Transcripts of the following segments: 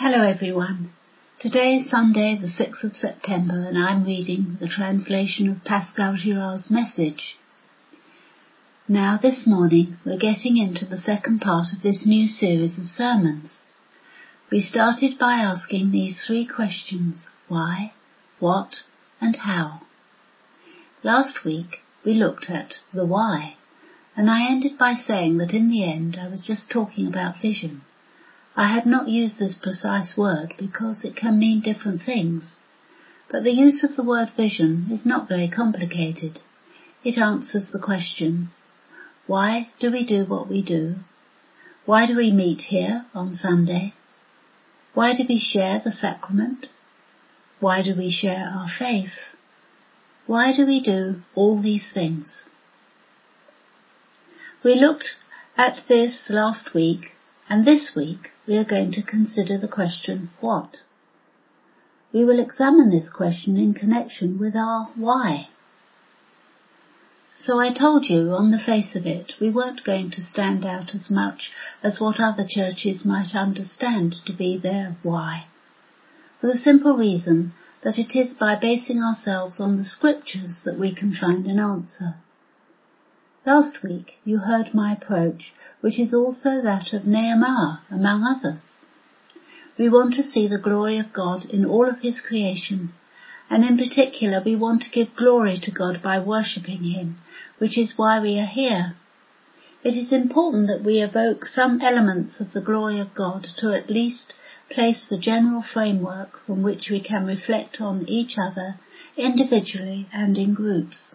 Hello everyone. Today is Sunday the 6th of September and I'm reading the translation of Pascal Girard's message. Now this morning we're getting into the second part of this new series of sermons. We started by asking these three questions: why, what and how. Last week we looked at the why, and I ended by saying that in the end I was just talking about vision. I had not used this precise word because it can mean different things, but the use of the word vision is not very complicated. It answers the questions: why do we do what we do? Why do we meet here on Sunday? Why do we share the sacrament? Why do we share our faith? Why do we do all these things? We looked at this last week, and this week we are going to consider the question, what? We will examine this question in connection with our why. So I told you, on the face of it, we weren't going to stand out as much as what other churches might understand to be their why, for the simple reason that it is by basing ourselves on the scriptures that we can find an answer. Last week you heard my approach, which is also that of Nehemiah, among others. We want to see the glory of God in all of his creation, and in particular we want to give glory to God by worshipping him, which is why we are here. It is important that we evoke some elements of the glory of God to at least place the general framework from which we can reflect on each other individually and in groups.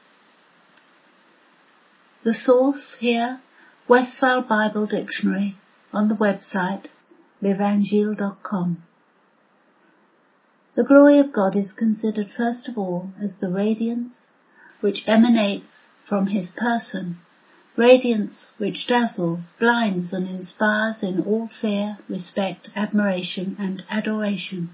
The source here, Westphal Bible Dictionary, on the website l'Evangile.com. The glory of God is considered first of all as the radiance which emanates from his person, radiance which dazzles, blinds and inspires in all fear, respect, admiration and adoration.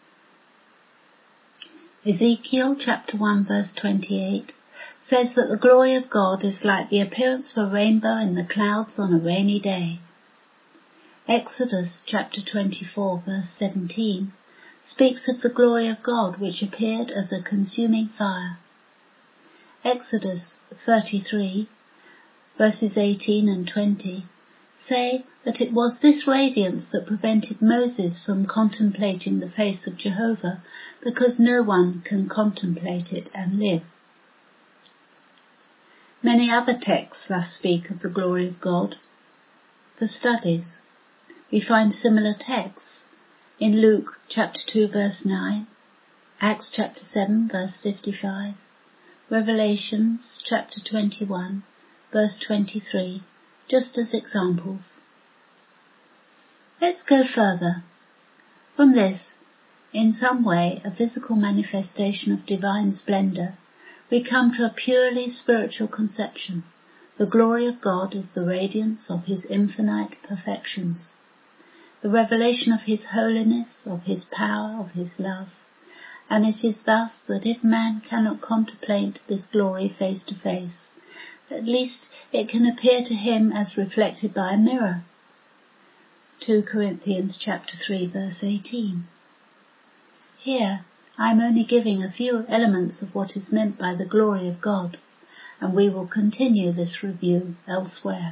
Ezekiel chapter 1 verse 28 says that the glory of God is like the appearance of a rainbow in the clouds on a rainy day. Exodus chapter 24 verse 17 speaks of the glory of God which appeared as a consuming fire. Exodus 33 verses 18 and 20 say that it was this radiance that prevented Moses from contemplating the face of Jehovah, because no one can contemplate it and live. Many other texts thus speak of the glory of God. For studies, we find similar texts in Luke chapter 2 verse 9, Acts chapter 7 verse 55, Revelations chapter 21 verse 23, just as examples. Let's go further. From this, in some way a physical manifestation of divine splendour, we come to a purely spiritual conception. The glory of God is the radiance of his infinite perfections, the revelation of his holiness, of his power, of his love, and it is thus that if man cannot contemplate this glory face to face, at least it can appear to him as reflected by a mirror. 2 Corinthians chapter 3 verse 18. Here I am only giving a few elements of what is meant by the glory of God, and we will continue this review elsewhere.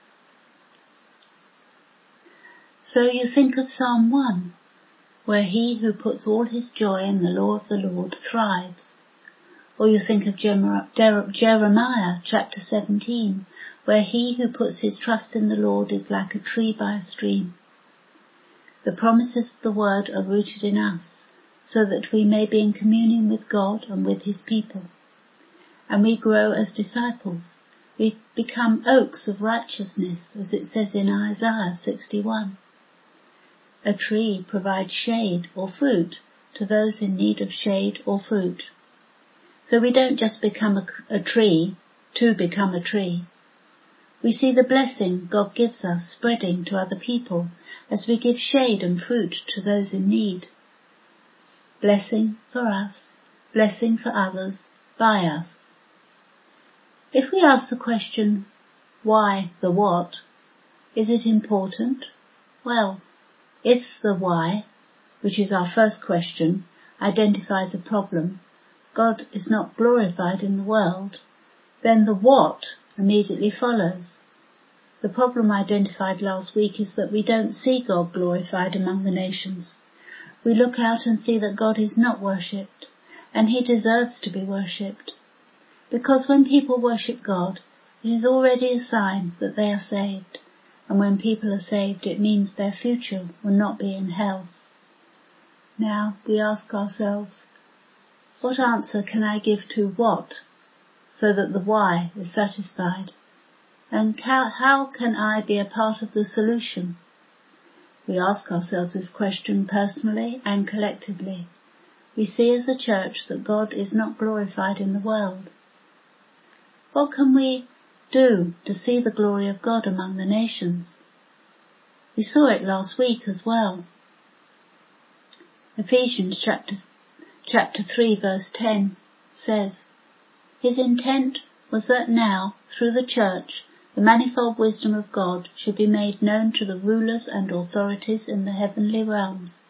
So you think of Psalm 1, where he who puts all his joy in the law of the Lord thrives. Or you think of Jeremiah chapter 17, where he who puts his trust in the Lord is like a tree by a stream. The promises of the word are rooted in us, so that we may be in communion with God and with his people. And we grow as disciples. We become oaks of righteousness, as it says in Isaiah 61. A tree provides shade or fruit to those in need of shade or fruit. So we don't just become a tree to become a tree. We see the blessing God gives us spreading to other people as we give shade and fruit to those in need. Blessing for us, blessing for others, by us. If we ask the question, why the what? Is it important? Well, If the why, which is our first question, identifies a problem, God is not glorified in the world, then the what immediately follows. The problem identified last week is that we don't see God glorified among the nations. We look out and see that God is not worshipped, and he deserves to be worshipped. Because when people worship God, it is already a sign that they are saved, and when people are saved, it means their future will not be in hell. Now we ask ourselves, what answer can I give to what, so that the why is satisfied? And how can I be a part of the solution? We ask ourselves this question personally and collectively. We see as a church that God is not glorified in the world. What can we do to see the glory of God among the nations? We saw it last week as well. Ephesians chapter 3 verse 10 says, His intent was that now, through the church, the manifold wisdom of God should be made known to the rulers and authorities in the heavenly realms.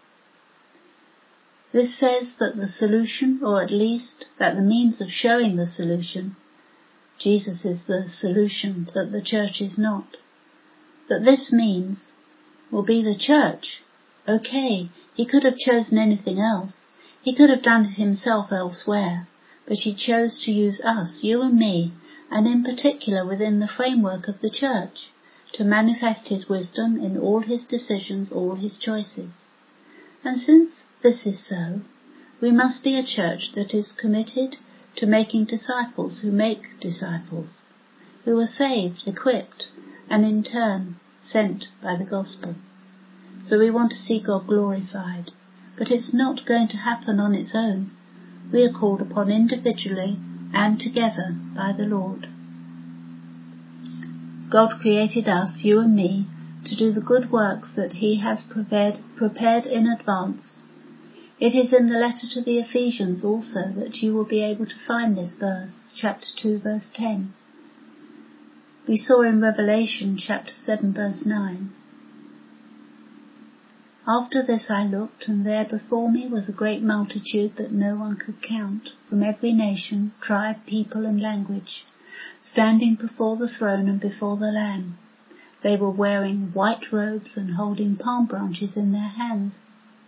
This says that the solution, or at least that the means of showing the solution, Jesus is the solution, that the church is not. That this means will be the church. Okay, he could have chosen anything else. He could have done it himself elsewhere, but he chose to use us, you and me, and in particular within the framework of the church, to manifest his wisdom in all his decisions, all his choices. And since this is so, we must be a church that is committed to making disciples who make disciples, who are saved, equipped, and in turn sent by the gospel. So we want to see God glorified, but it's not going to happen on its own. We are called upon individually and together by the Lord. God created us, you and me, to do the good works that he has prepared in advance. It is in the letter to the Ephesians also that you will be able to find this verse, chapter 2 verse 10. We saw in Revelation chapter 7 verse 9. After this I looked, and there before me was a great multitude that no one could count, from every nation, tribe, people, and language, standing before the throne and before the Lamb. They were wearing white robes and holding palm branches in their hands.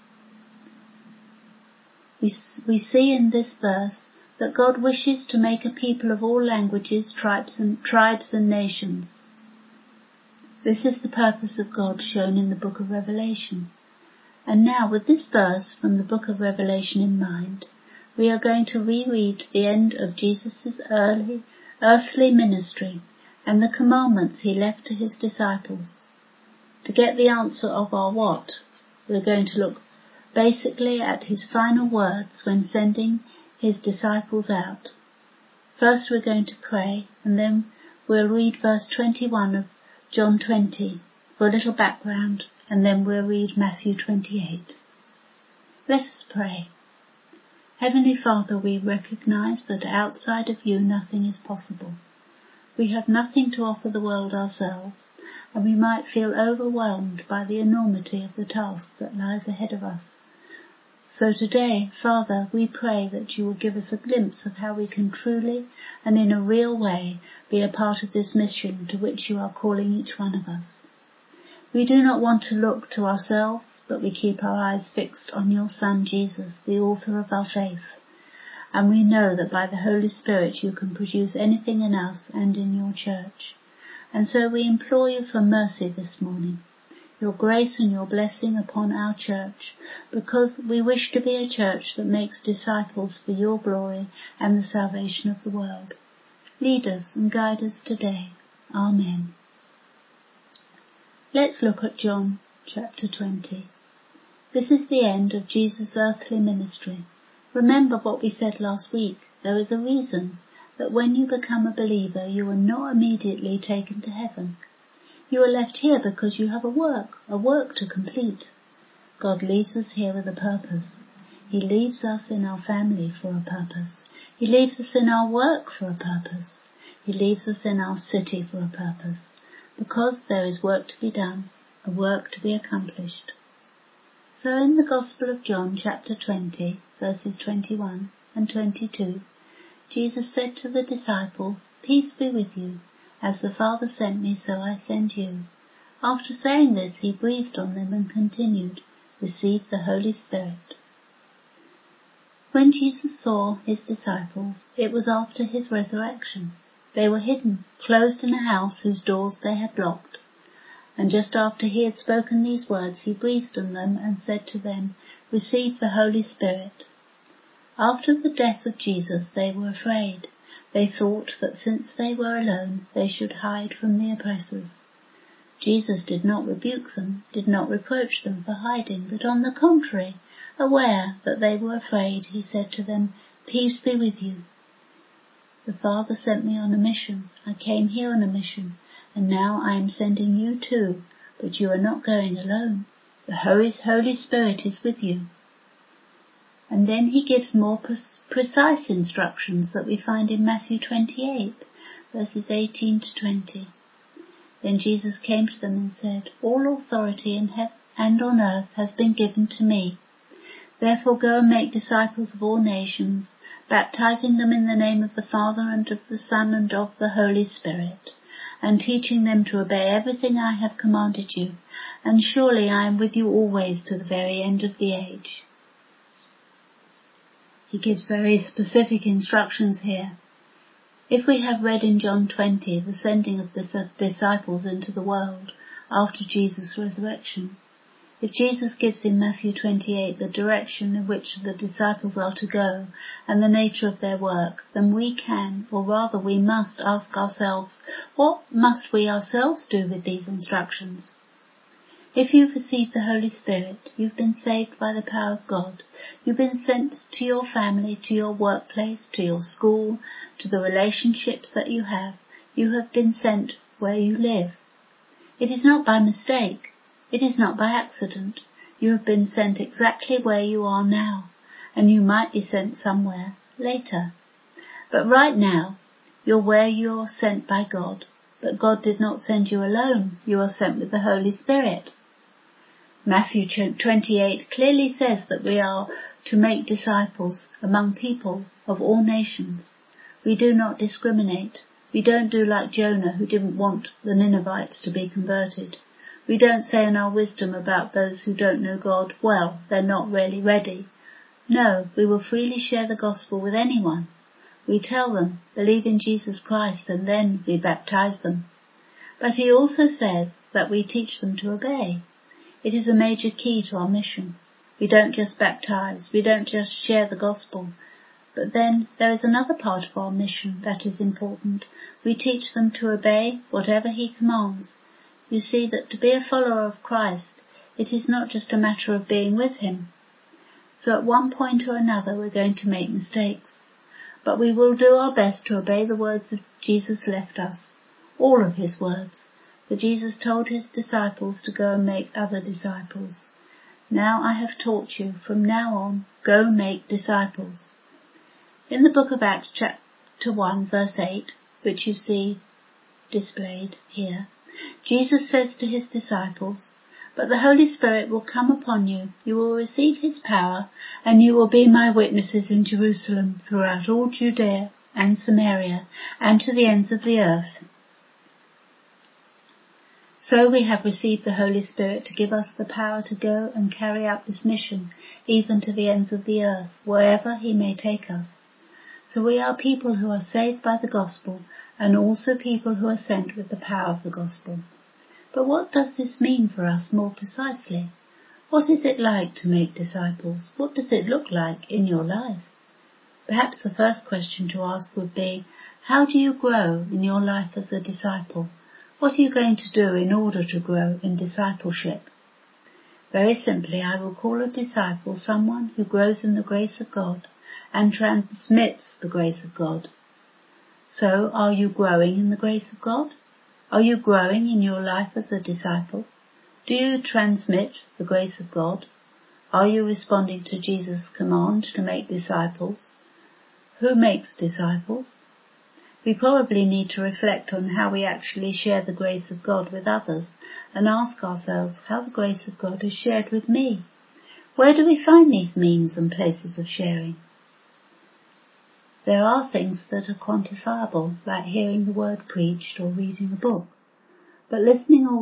We see in this verse that God wishes to make a people of all languages, tribes and nations. This is the purpose of God shown in the book of Revelation. And now, with this verse from the book of Revelation in mind, we are going to reread the end of Jesus' earthly ministry and the commandments he left to his disciples. To get the answer of our what, we're going to look basically at his final words when sending his disciples out. First we're going to pray, and then we'll read verse 21 of John 20 for a little background, and then we'll read Matthew 28. Let us pray. Heavenly Father, we recognize that outside of you nothing is possible. We have nothing to offer the world ourselves, and we might feel overwhelmed by the enormity of the task that lies ahead of us. So today, Father, we pray that you will give us a glimpse of how we can truly and in a real way be a part of this mission to which you are calling each one of us. We do not want to look to ourselves, but we keep our eyes fixed on your Son Jesus, the author of our faith. And we know that by the Holy Spirit you can produce anything in us and in your church. And so we implore you for mercy this morning, your grace and your blessing upon our church, because we wish to be a church that makes disciples for your glory and the salvation of the world. Lead us and guide us today. Amen. Let's look at John chapter 20. This is the end of Jesus' earthly ministry. Remember what we said last week. There is a reason that when you become a believer, you are not immediately taken to heaven. You are left here because you have a work to complete. God leaves us here with a purpose. He leaves us in our family for a purpose. He leaves us in our work for a purpose. He leaves us in our city for a purpose. Because there is work to be done, a work to be accomplished. So in the Gospel of John, chapter 20, verses 21 and 22, Jesus said to the disciples, "Peace be with you. As the Father sent me, so I send you." After saying this, he breathed on them and continued, "Receive the Holy Spirit." When Jesus saw his disciples, it was after his resurrection. They were hidden, closed in a house whose doors they had locked. And just after he had spoken these words, he breathed on them and said to them, "Receive the Holy Spirit." After the death of Jesus, they were afraid. They thought that since they were alone, they should hide from the oppressors. Jesus did not rebuke them, did not reproach them for hiding, but on the contrary, aware that they were afraid, he said to them, "Peace be with you. The Father sent me on a mission. I came here on a mission, and now I am sending you too, but you are not going alone. The Holy Spirit is with you." And then he gives more precise instructions that we find in Matthew 28, verses 18 to 20. Then Jesus came to them and said, "All authority in heaven and on earth has been given to me. Therefore go and make disciples of all nations, baptizing them in the name of the Father and of the Son and of the Holy Spirit, and teaching them to obey everything I have commanded you. And surely I am with you always to the very end of the age." He gives very specific instructions here. If we have read in John 20 the sending of the disciples into the world after Jesus' resurrection, if Jesus gives in Matthew 28 the direction in which the disciples are to go and the nature of their work, then we can, or rather we must, ask ourselves, what must we ourselves do with these instructions? If you've received the Holy Spirit, you've been saved by the power of God. You've been sent to your family, to your workplace, to your school, to the relationships that you have. You have been sent where you live. It is not by mistake. It is not by accident. You have been sent exactly where you are now, and you might be sent somewhere later. But right now, you're where you're sent by God. But God did not send you alone. You are sent with the Holy Spirit. Matthew 28 clearly says that we are to make disciples among people of all nations. We do not discriminate. We don't do like Jonah, who didn't want the Ninevites to be converted. We don't say in our wisdom about those who don't know God, "Well, they're not really ready." No, we will freely share the gospel with anyone. We tell them, believe in Jesus Christ, and then we baptize them. But he also says that we teach them to obey. It is a major key to our mission. We don't just baptize, we don't just share the gospel, but then there is another part of our mission that is important. We teach them to obey whatever he commands. You see that to be a follower of Christ, it is not just a matter of being with him. So at one point or another we're going to make mistakes, but we will do our best to obey the words that Jesus left us, all of his words. For Jesus told his disciples to go and make other disciples. Now I have taught you, from now on, go make disciples. In the book of Acts chapter 1 verse 8, which you see displayed here, Jesus says to his disciples, "But the Holy Spirit will come upon you, you will receive his power, and you will be my witnesses in Jerusalem, throughout all Judea and Samaria, and to the ends of the earth." So we have received the Holy Spirit to give us the power to go and carry out this mission, even to the ends of the earth, wherever he may take us. So we are people who are saved by the gospel, and also people who are sent with the power of the gospel. But what does this mean for us more precisely? What is it like to make disciples? What does it look like in your life? Perhaps the first question to ask would be, how do you grow in your life as a disciple? What are you going to do in order to grow in discipleship? Very simply, I will call a disciple someone who grows in the grace of God and transmits the grace of God. So, are you growing in the grace of God? Are you growing in your life as a disciple? Do you transmit the grace of God? Are you responding to Jesus' command to make disciples? Who makes disciples? We probably need to reflect on how we actually share the grace of God with others and ask ourselves how the grace of God is shared with me. Where do we find these means and places of sharing? There are things that are quantifiable, like hearing the word preached or reading a book. But by listening or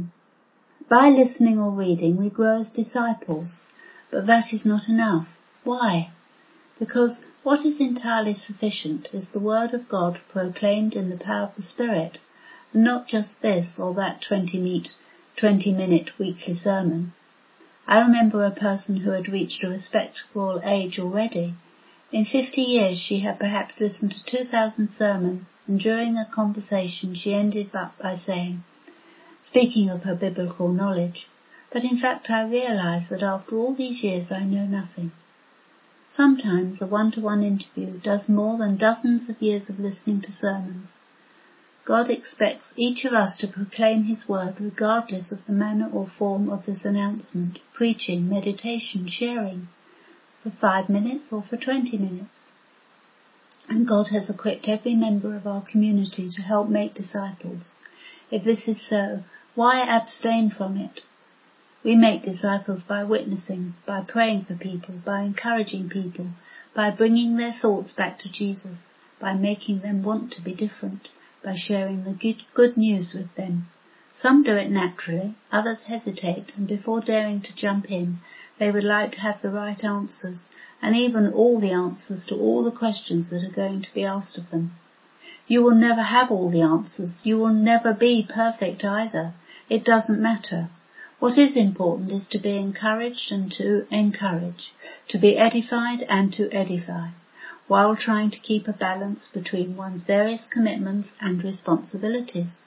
reading, we grow as disciples. But that is not enough. Why? Because what is entirely sufficient is the Word of God proclaimed in the power of the Spirit, and not just this or that 20-minute weekly sermon. I remember a person who had reached a respectable age already. In 50 years she had perhaps listened to 2,000 sermons, and during a conversation she ended up by saying, speaking of her biblical knowledge, but in fact I realize that after all these years I know nothing. Sometimes a one-to-one interview does more than dozens of years of listening to sermons. God expects each of us to proclaim His word regardless of the manner or form of this announcement, preaching, meditation, sharing, for 5 minutes or for 20 minutes. And God has equipped every member of our community to help make disciples. If this is so, why abstain from it? We make disciples by witnessing, by praying for people, by encouraging people, by bringing their thoughts back to Jesus, by making them want to be different, by sharing the good news with them. Some do it naturally, others hesitate, and before daring to jump in, they would like to have the right answers, and even all the answers to all the questions that are going to be asked of them. You will never have all the answers. You will never be perfect either. It doesn't matter. What is important is to be encouraged and to encourage, to be edified and to edify, while trying to keep a balance between one's various commitments and responsibilities.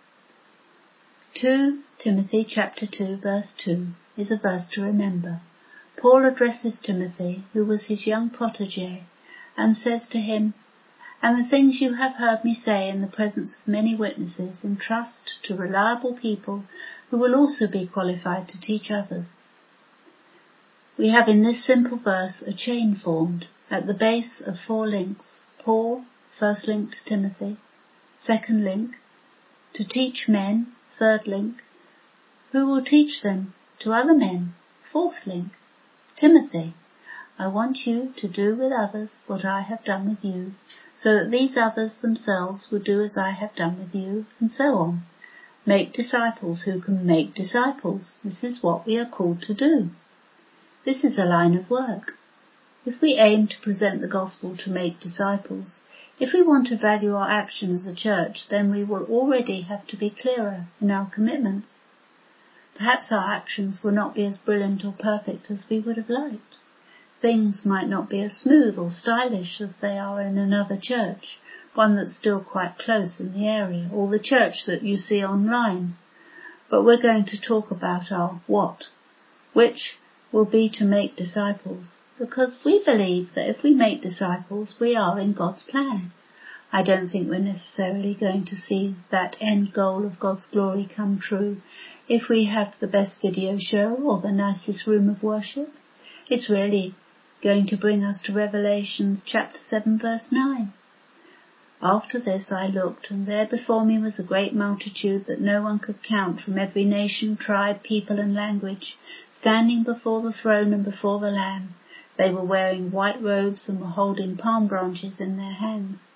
2 Timothy chapter 2 verse 2 is a verse to remember. Paul addresses Timothy, who was his young protege, and says to him, "And the things you have heard me say in the presence of many witnesses entrust to reliable people who will also be qualified to teach others." We have in this simple verse a chain formed at the base of 4 links. Paul, first link to Timothy, second link, to teach men, third link, who will teach them to other men, fourth link, Timothy. I want you to do with others what I have done with you, so that these others themselves will do as I have done with you, and so on. Make disciples who can make disciples. This is what we are called to do. This is a line of work. If we aim to present the gospel to make disciples, if we want to value our action as a church, then we will already have to be clearer in our commitments. Perhaps our actions will not be as brilliant or perfect as we would have liked. Things might not be as smooth or stylish as they are in another church, one that's still quite close in the area, or the church that you see online. But we're going to talk about our what, which will be to make disciples, because we believe that if we make disciples, we are in God's plan. I don't think we're necessarily going to see that end goal of God's glory come true if we have the best video show or the nicest room of worship. It's really going to bring us to Revelation chapter 7 verse 9. After this I looked, and there before me was a great multitude that no one could count, from every nation, tribe, people and language, standing before the throne and before the Lamb. They were wearing white robes and were holding palm branches in their hands.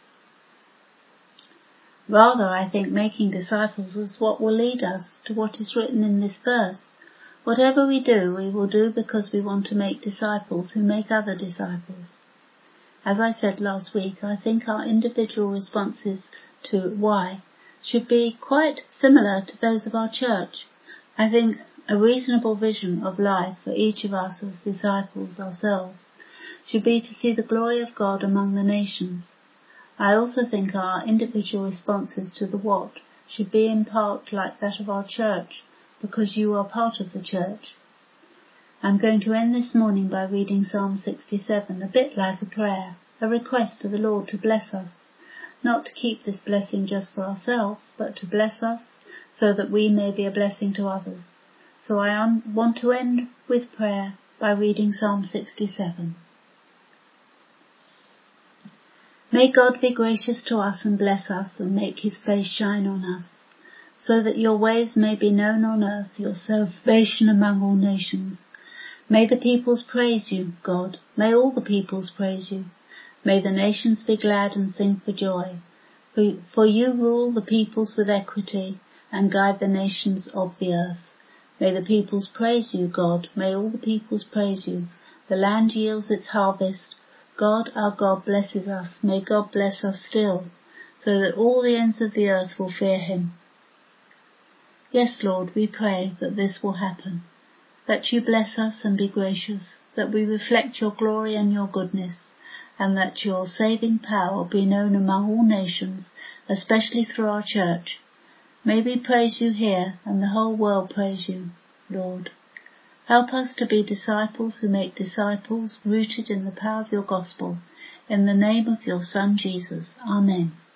Rather, I think making disciples is what will lead us to what is written in this verse. Whatever we do, we will do because we want to make disciples who make other disciples. As I said last week, I think our individual responses to why should be quite similar to those of our church. I think a reasonable vision of life for each of us as disciples ourselves should be to see the glory of God among the nations. I also think our individual responses to the what should be in part like that of our church, because you are part of the church. I'm going to end this morning by reading Psalm 67, a bit like a prayer, a request to the Lord to bless us, not to keep this blessing just for ourselves, but to bless us so that we may be a blessing to others. So I want to end with prayer by reading Psalm 67. May God be gracious to us and bless us and make his face shine on us, so that your ways may be known on earth, your salvation among all nations. May the peoples praise you, God. May all the peoples praise you. May the nations be glad and sing for joy. For you rule the peoples with equity and guide the nations of the earth. May the peoples praise you, God. May all the peoples praise you. The land yields its harvest. God, our God, blesses us. May God bless us still, so that all the ends of the earth will fear him. Yes, Lord, we pray that this will happen, that you bless us and be gracious, that we reflect your glory and your goodness, and that your saving power be known among all nations, especially through our church. May we praise you here, and the whole world praise you, Lord. Help us to be disciples who make disciples, rooted in the power of your gospel. In the name of your Son, Jesus. Amen.